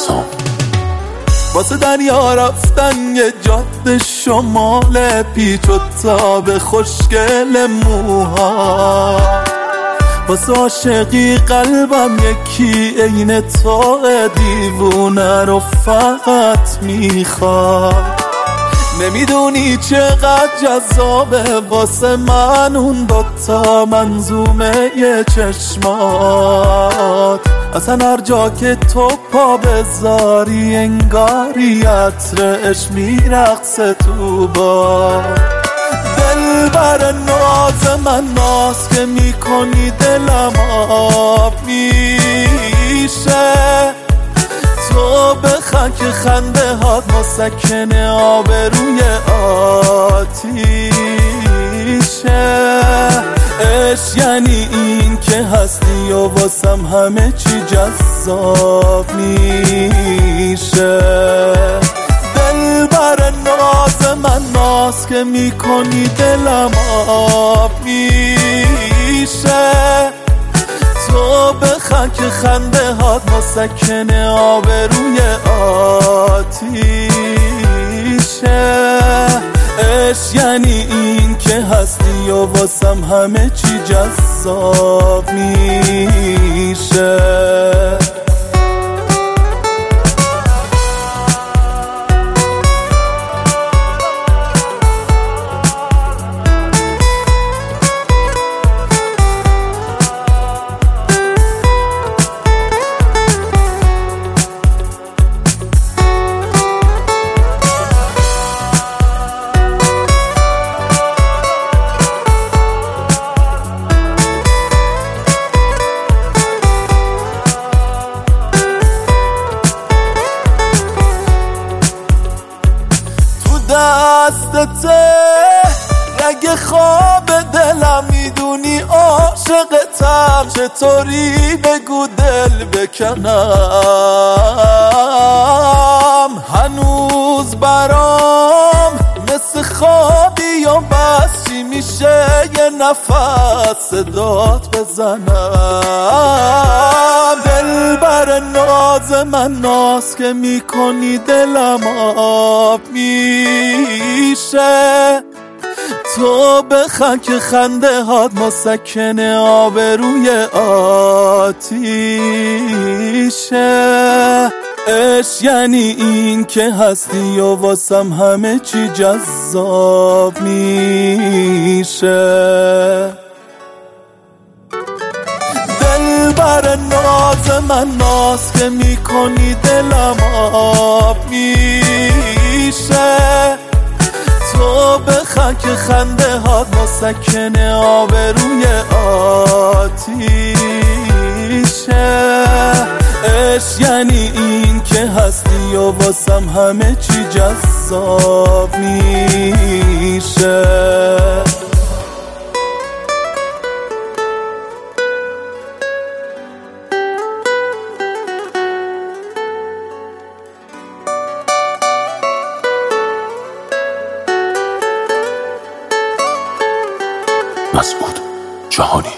واسه دریا رفتن یه جاده شمال پیچ و تاب خوشگل موها، واسه عاشقی قلبم یکی عین تو دیوونه رو فقط میخواد. نمیدونی چقدر جذابه واسه من اون دوتا منظومه یه چشمات. اصلا هر جا که تو پا بذاری انگاری عطرش میرقصه تو باد. دلبر ناز من ناز که میکنی دلم آب میشه، تو بخند که خنده هات مسکن آبروی آتیشه. عشق یعنی این که هستی و واسم همه چی جذاب میشه. دلبر ناز من ناز که میکنی دلم آب میشه، تو بخند که خنده هات مسکن آبروی آتیشه. عشق یعنی این که هستی و واسم همه چی جذاب میشه. دستته رگ خواب دلم، میدونی عاشقتم، چطوری بگو دل بکنم. هنوز برام مثل خوابی و بس چی میشه یه نفس صدات بزنم. دلبر ناز من ناز که میکنی دلم آب میشه، تو بخند که خنده هات مسکن آبروی آتیشه. عشق یعنی این که هستی و واسم همه چی جذاب میشه. دلبر ناز من ناز که میکنی دلم آب میشه، تو بخند که خنده هات مسکن آبروی آتیشه. عشق یعنی این که هستی و واسم همه چی جذاب میشه. مسعود جهانی.